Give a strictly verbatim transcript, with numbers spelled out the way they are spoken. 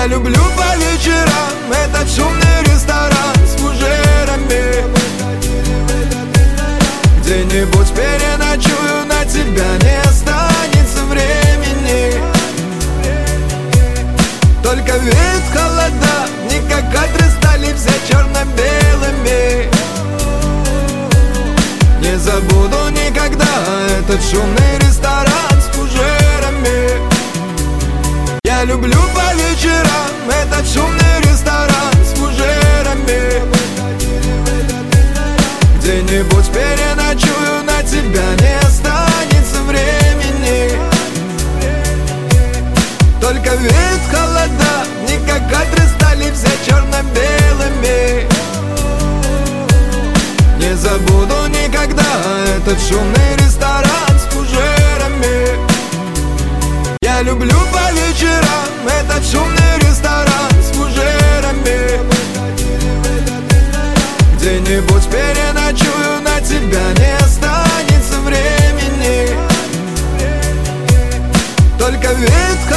Я люблю по вечерам этот шумный ресторан с фужерами. Где-нибудь переночую, на тебя не останется времени. Только вид холода, не как кадры стали все черно-белыми. Не забуду никогда этот шумный ресторан с фужерами. Я люблю по вечерам этот шумный ресторан с фужерами. Где-нибудь переночую, на тебя не останется времени. Только вид холода, не как кадры стали все черно-белыми. Не забуду никогда этот шумный ресторан с фужерами. Я люблю по вечерам этот шумный ресторан с фужерами. Где-нибудь переночую, на тебя не останется времени. Только вид